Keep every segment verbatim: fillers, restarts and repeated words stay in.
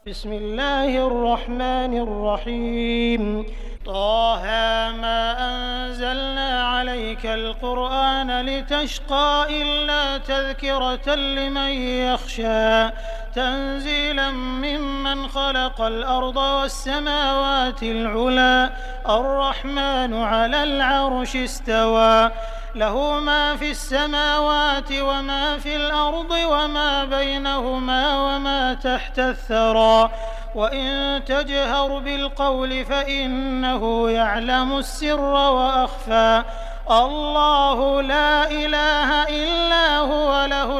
بسم الله الرحمن الرحيم طه ما أنزلنا عليك القرآن لتشقى إلا تذكرة لمن يخشى تنزيلا ممن خلق الأرض والسماوات العلى الرحمن على العرش استوى له ما في السماوات وما في الأرض وما بينهما وما تحت الثرى وإن تجهر بالقول فإنه يعلم السر وأخفى الله لا إله إلا هو له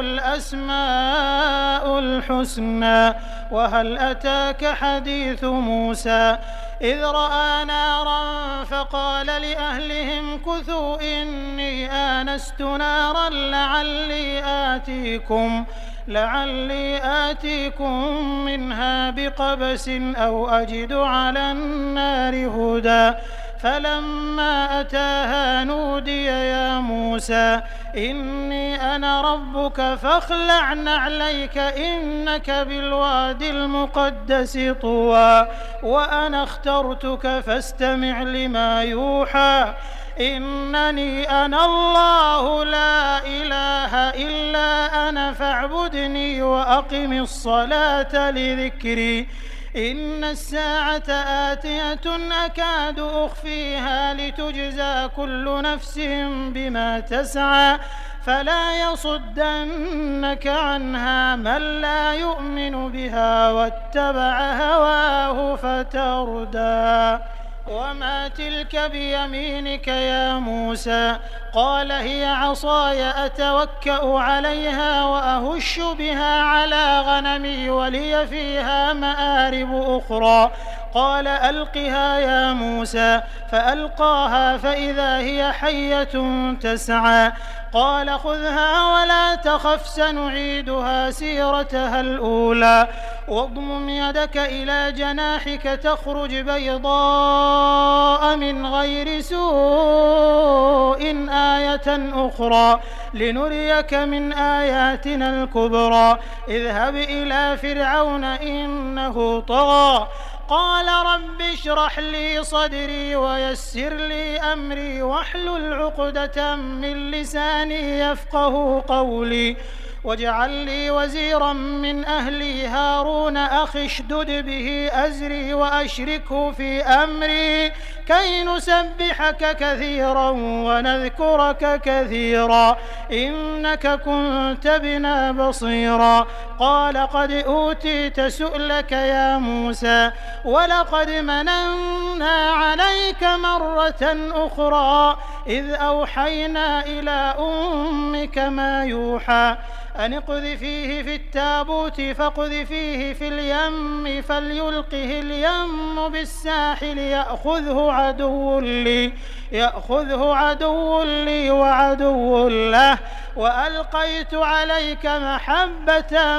الأسماء الحسنى وهل أتاك حديث موسى إذ رأى نارا فقال لأهلهم كثوا إني آنست نارا لعلي آتيكم لعلي آتيكم منها بقبس أو أجد على النار هدى فلما أتاها نودي يا موسى إني أنا ربك فاخلع نعليك إنك بالواد المقدس طوى وأنا اخترتك فاستمع لما يوحى إنني أنا الله لا إله إلا أنا فاعبدني وأقم الصلاة لذكري إن الساعة آتية أكاد أخفيها لتجزى كل نفس بما تسعى فلا يصدنك عنها من لا يؤمن بها واتبع هواه فتردى وما تلك بيمينك يا موسى قال هي عصاي أتوكأ عليها وأهش بها على غنمي ولي فيها مآرب أخرى قال ألقها يا موسى فألقاها فإذا هي حية تسعى قال خذها ولا تخف سنعيدها سيرتها الأولى واضمم يدك إلى جناحك تخرج بيضاء من غير سوء آية أخرى لنريك من آياتنا الكبرى اذهب إلى فرعون إنه طغى قال رب اشرح لي صدري ويسر لي أمري واحلل عقدة من لساني يفقه قولي واجعل لي وزيرا من أهلي هارون أخي اشدد به أزري وأشركه في أمري كي نسبحك كثيرا ونذكرك كثيرا إنك كنت بنا بصيرا قال قد أوتيت سؤلك يا موسى ولقد مننا عليك مرة أخرى إذ أوحينا إلى أمك ما يوحى أن اقذفيه في التابوت فاقذفيه في اليم فليلقه اليم بالساحل يأخذه عدو لي يأخذه عدو لي وعدو له وألقيت عليك محبة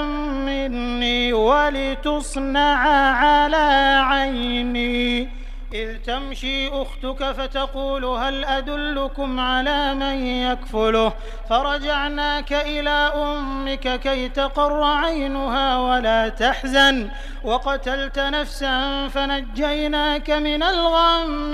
مني ولتصنع على عيني إذ تمشي أختك فتقول هل أدلكم على من يكفله فرجعناك إلى أمك كي تقر عينها ولا تحزن وقتلت نفسا فنجيناك من الغم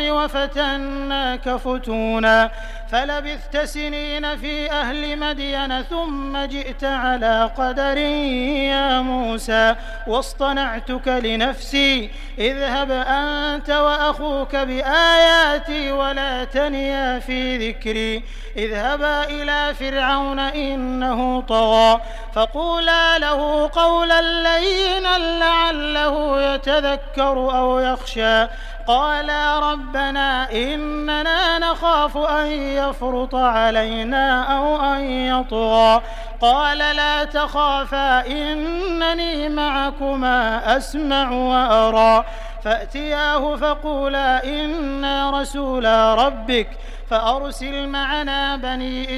وفتناك فتونا فلبثت سنين في أهل مدين ثم جئت على قدر يا موسى واصطنعتك لنفسي اذهب أنت وأخوك بآياتي ولا تنيا في ذكري اذهبا إلى فرعون إنه طغى فقولا له قولا لينا لعله يتذكر أو يخشى قالا ربنا إننا نخاف أن يفرط علينا أو أن يطغى قال لا تخافا إنني معكما أسمع وأرى فأتياه فقولا إنا رسولا ربك فأرسل معنا بني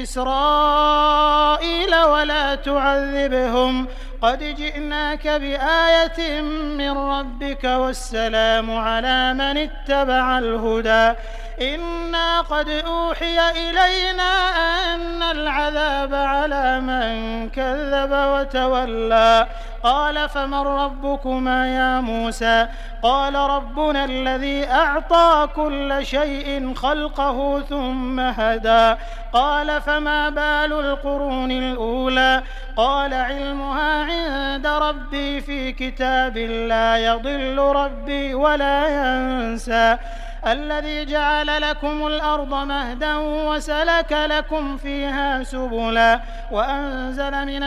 إسرائيل ولا تعذبهم قد جئناك بآية من ربك والسلام على من اتبع الهدى إنا قد أوحي إلينا أن العذاب على من كذب وتولى قال فمن ربكما يا موسى قال ربنا الذي أعطى كل شيء خلقه ثم هدى قال فما بال القرون الأولى قال علمها عند ربي في كتاب لا يضل ربي ولا ينسى الذي جعل لكم الأرض مهدا وسلك لكم فيها سبلا وأنزل من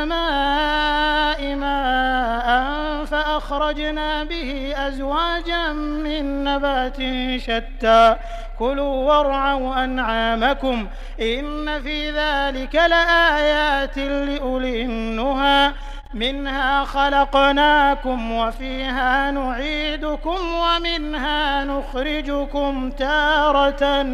السماء ماء فأخرجنا به أزواجا من نبات شتى كلوا وارعوا أنعامكم إن في ذلك لآيات لأولي النهى منها خلقناكم وفيها نعيدكم ومنها نخرجكم تارة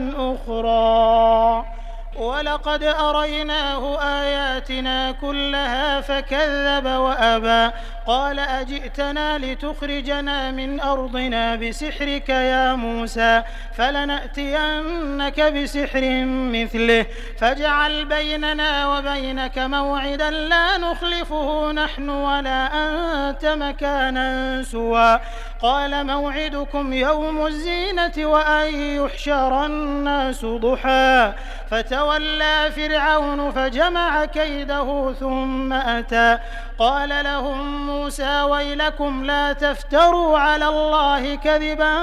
أخرى ولقد أريناه آياتنا كلها فكذب وأبى قال أجئتنا لتخرجنا من أرضنا بسحرك يا موسى فلنأتينك بسحر مثله فاجعل بيننا وبينك موعدا لا نخلفه نحن ولا أنت مكانا سوى قال موعدكم يوم الزينة وأن يحشر الناس ضحى فتولى فرعون فجمع كيده ثم أتى قال لهم موسى ويلكم لا تفتروا على الله كذبا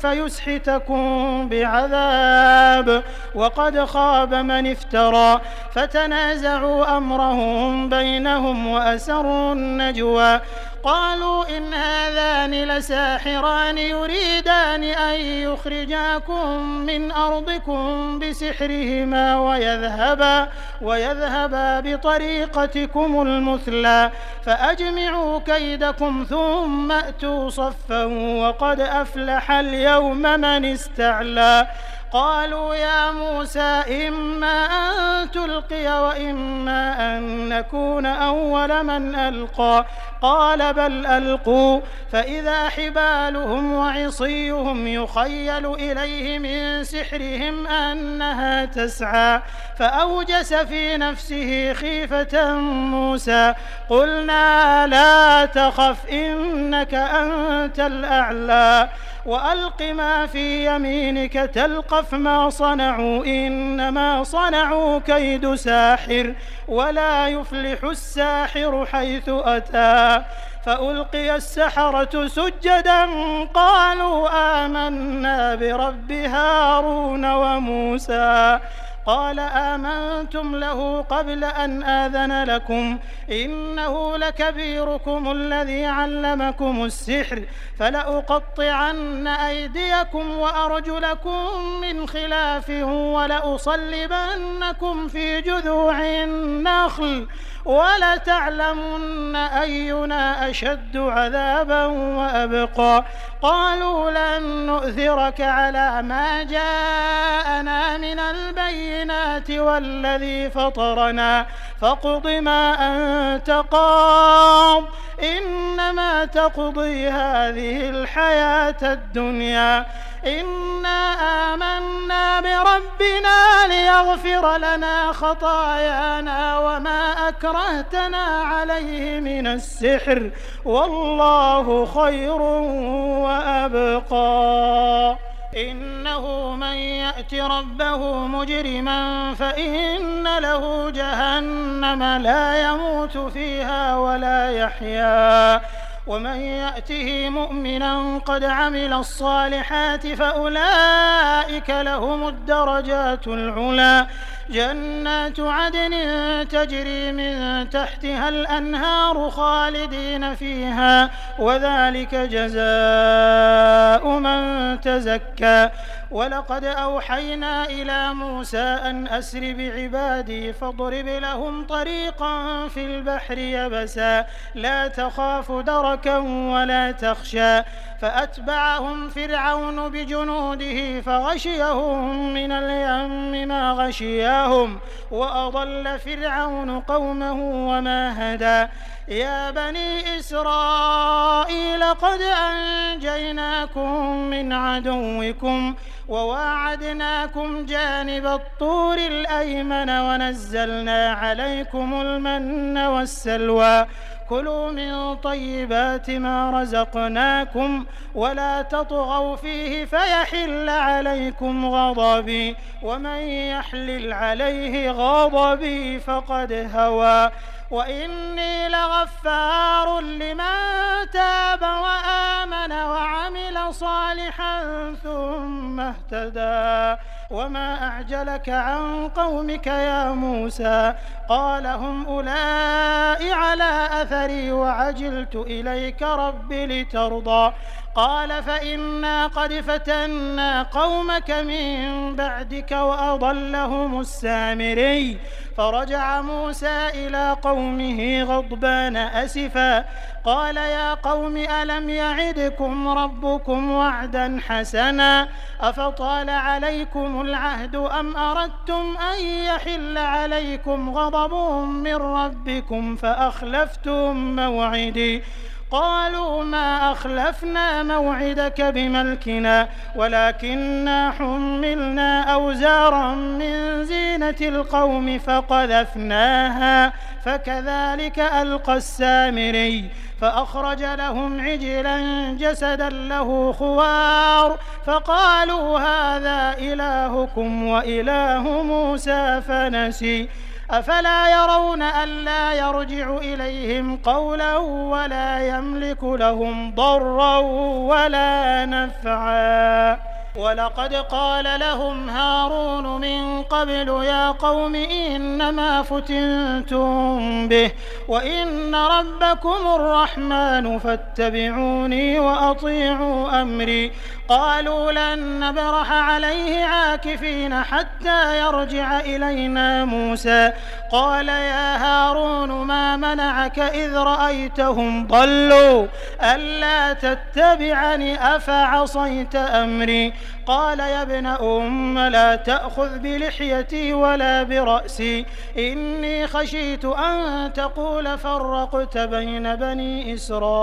فيسحتكم بعذاب وقد خاب من افترى فتنازعوا أمرهم بينهم وأسروا النجوى قالوا إن هذان لساحران يريدان أن يخرجاكم من أرضكم بسحرهما ويذهبا, ويذهبا بطريقتكم المثلى فأجمعوا كيدكم ثم أتوا صفا وقد أفلح اليوم من استعلى قالوا يا موسى إما أن تلقي وإما أن نكون أول من ألقى قال بل ألقوا فإذا حبالهم وعصيهم يخيل إليه من سحرهم أنها تسعى فأوجس في نفسه خيفة موسى قلنا لا تخف إنك أنت الأعلى وألق ما في يمينك تلقف ما صنعوا إنما صنعوا كيد ساحر ولا يفلح الساحر حيث أتى فألقي السحرة سجدا قالوا آمنا برب هارون وموسى قال آمنتم له قبل أن آذن لكم إنه لكبيركم الذي علمكم السحر فلأقطعن أيديكم وأرجلكم من خلاف ولأصلبنكم في جذوع النخل ولتعلمن أينا أشد عذابا وأبقى قالوا لن نؤثرك على ما جاءنا من البينات والذي فطرنا فاقض ما أنت قاض إنما تقضي هذه الحياة الدنيا إنا آمنا بربنا ليغفر لنا خطايانا وما أكرهتنا عليه من السحر والله خير وأبقى إنه من يأت ربه مجرما فإن له جهنم لا يموت فيها ولا يحيا ومن يأته مؤمنا قد عمل الصالحات فأولئك لهم الدرجات العلى جنات عدن تجري من تحتها الأنهار خالدين فيها وذلك جزاء من تزكى ولقد أوحينا إلى موسى أن أسر بعبادي فاضرب لهم طريقا في البحر يبسا لا تخاف دركا ولا تخشى فأتبعهم فرعون بجنوده فغشيهم من اليم ما غشياهم وأضل فرعون قومه وما هدى يا بني إسرائيل قد أنجيناكم من عدوكم وواعدناكم جانب الطور الأيمن ونزلنا عليكم المن والسلوى كلوا من طيبات ما رزقناكم ولا تطغوا فيه فيحل عليكم غضبي ومن يحلل عليه غضبي فقد هوى وإني لغفار لمن تاب وآمن وعمل صالحا ثم اهتدى وما أعجلك عن قومك يا موسى قال هم أولئك على أثري وعجلت إليك رب لترضى قال فإنا قد فتنا قومك من بعدك وأضلهم السامري فرجع موسى إلى قومه غضبان أسفا قال يا قوم ألم يعدكم ربكم وعدا حسنا أفطال عليكم العهد أم أردتم أن يحل عليكم غضب من ربكم فأخلفتم موعدي قالوا ما أخلفنا موعدك بملكنا ولكننا حملنا أوزارا من زينة القوم فقذفناها فكذلك ألقى السامري فأخرج لهم عجلا جسدا له خوار فقالوا هذا إلهكم وإله موسى فنسي أفلا يرون ألا يرجع إليهم قولا ولا يملك لهم ضرا ولا نفعا ولقد قال لهم هارون من قبل يا قوم إنما فتنتم به وإن ربكم الرحمن فاتبعوني وأطيعوا أمري قالوا لن نبرح عليه عاكفين حتى يرجع إلينا موسى قال يا هارون ما منعك إذ رأيتهم ضلوا ألا تتبعني أفعصيت أمري قال يا ابن أم لا تأخذ بلحيتي ولا برأسي إني خشيت أن تقول فرقت بين بني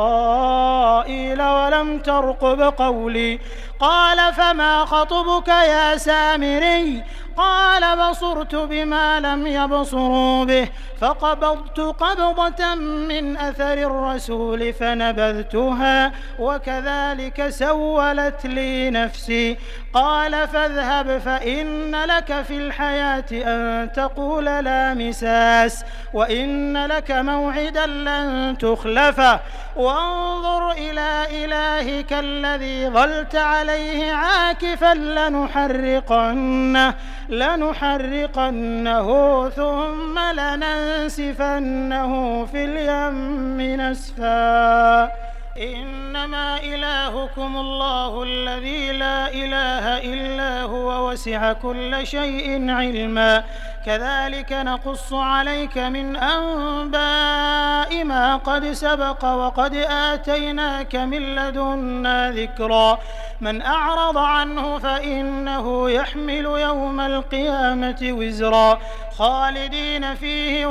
إسرائيل ولم ترقب قولي قال فما خطبك يا سامري قال بصرت بما لم يبصروا به فقبضت قبضة من أثر الرسول فنبذتها وكذلك سولت لي نفسي قال فاذهب فإن لك في الحياة أن تقول لا مساس وإن لك موعدا لن تخلفه وانظر إلى إلهك الذي ظلت عليه عاكفا لنحرقنه لنحرقنه ثم لننسفنه في اليم نسفا إنما إلهكم الله الذي لا إله إلا هو وسع كل شيء علما كذلك نقص عليك من أنباء ما قد سبق وقد آتيناك من لدنا ذكرا من أعرض عنه فإنه يحمل يوم القيامة وزرا خالدين فيه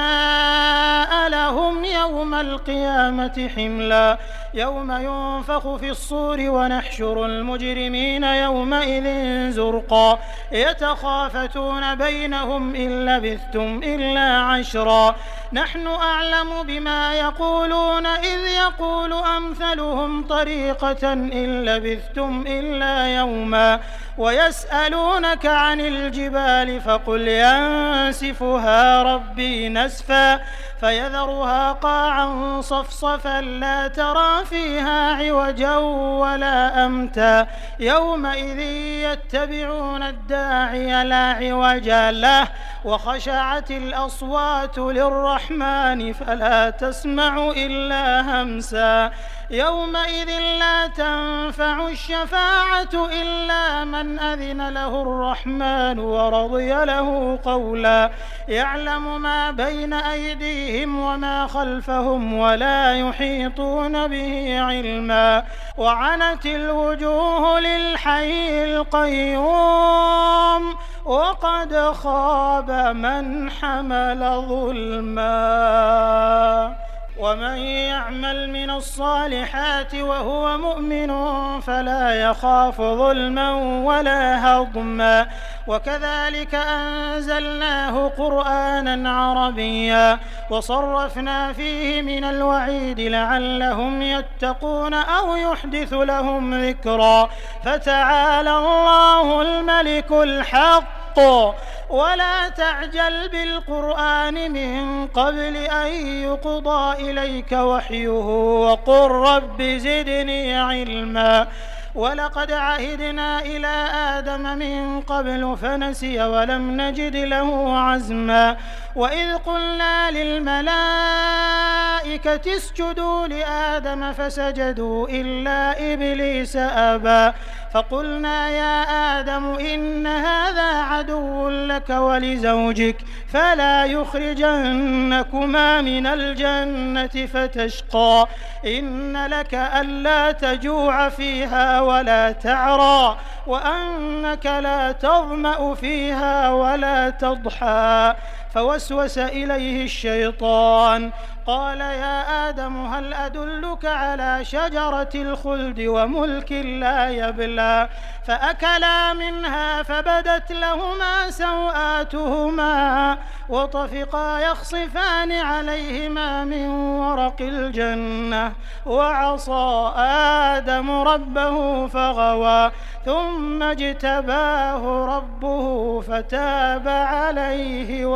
وساء لهم يوم القيامة حملا يوم ينفخ في الصور ونحشر المجرمين يومئذ زرقا يتخافتون بينهم إن لبثتم إلا عشرا نحن أعلم بما يقولون إذ يقول أمثلهم طريقة إن لبثتم إلا يوما ويسألونك عن الجبال فقل ينسفها ربي نسفا فيذرها قاعا صفصفا لا ترى فيها عوجا ولا أمتا يومئذ يتبعون الداعي لا عوج له وخشعت الأصوات للرحمن فلا تسمع إلا همسا يومئذ لا تنفع الشفاعة إلا من أذن له الرحمن ورضي له قولا يعلم ما بين أيديهم وما خلفهم ولا يحيطون به علما وعنت الوجوه للحي القيوم وقد خاب من حمل ظلما ومن يعمل من الصالحات وهو مؤمن فلا يخاف ظلما ولا هضما وكذلك أنزلناه قرآنا عربيا وصرفنا فيه من الوعيد لعلهم يتقون أو يحدث لهم ذكرا فتعالى الله الملك الحق ولا تعجل بالقرآن من قبل أن يقضى إليك وحيه وقل رب زدني علما ولقد عهدنا إلى آدم من قبل فنسي ولم نجد له عزما وإذ قلنا للملائكة اسجدوا لآدم فسجدوا إلا إبليس أبى فقلنا يا آدم إن هذا عدو لك ولزوجك فلا يخرجنكما من الجنة فتشقى إن لك ألا تجوع فيها ولا تعرى وأنك لا تظمأ فيها ولا تضحى فوسوس إليه الشيطان قال يا آدم هل أدلك على شجرة الخلد وملك لا يبلى فأكلا منها فبدت لهما سوآتهما وطفقا يخصفان عليهما من ورق الجنة وعصى آدم ربه فغوى ثم اجتباه ربه فتاب عليه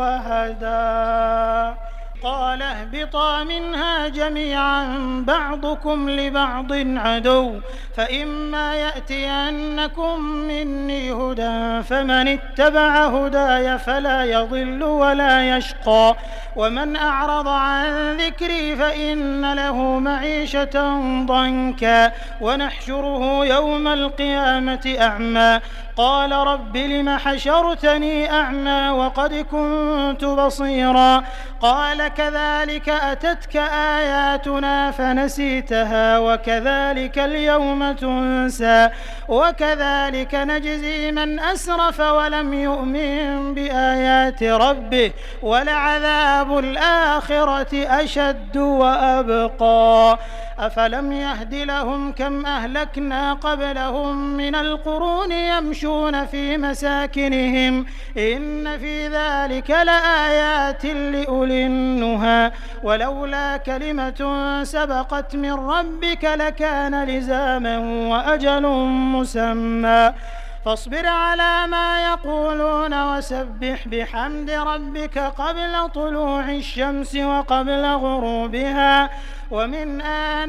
وهدى قال اهبطا منها جميعا بعضكم لبعض عدو فإما يأتينكم مني هدى فمن اتبع هداي فلا يضل ولا يشقى ومن أعرض عن ذكري فإن له معيشة ضنكا ونحشره يوم القيامة أعمى قال رب لم حشرتني أعمى وقد كنت بصيرا قال كذلك أتتك آياتنا فنسيتها وكذلك اليوم تنسى وكذلك نجزي من أسرف ولم يؤمن بآيات ربه ولعذاب الآخرة أشد وأبقى أفلم يهد لهم كم أهلكنا قبلهم من القرون يمشون في مساكنهم إن في ذلك لآيات لأولي النهى ولولا كلمة سبقت من ربك لكان لزاما وأجل مسمى فاصبر على ما يقولون وسبح بحمد ربك قبل طلوع الشمس وقبل غروبها ومن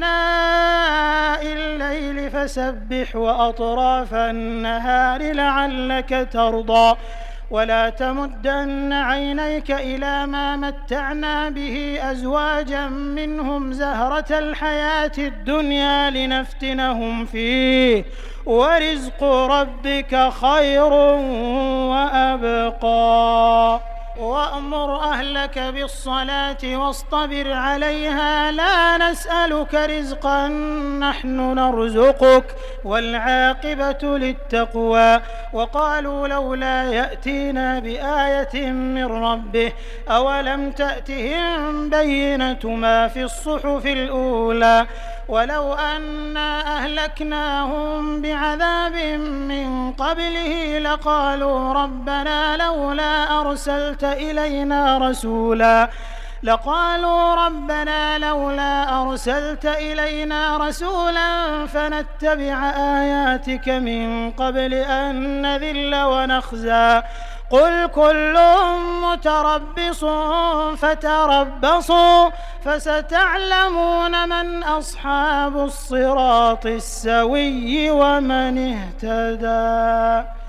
آناء الليل فسبح وأطراف النهار لعلك ترضى ولا تمدن عينيك إلى ما متعنا به أزواجا منهم زهرة الحياة الدنيا لنفتنهم فيه ورزق ربك خير وأبقى وأمر أهلك بالصلاة واصطبر عليها لا نسألك رزقا نحن نرزقك والعاقبة للتقوى وقالوا لولا يأتينا بآية من ربه أولم تأتهم بينة ما في الصحف الأولى ولو أنا أهلكناهم بعذاب من قبله لقالوا ربنا لولا أرسلت إلينا رسولا لقالوا ربنا لولا أرسلت إلينا رسولا فنتبع آياتك من قبل أن نذل ونخزى قل كل متربص فتربصوا فستعلمون من أصحاب الصراط السوي ومن اهتدى.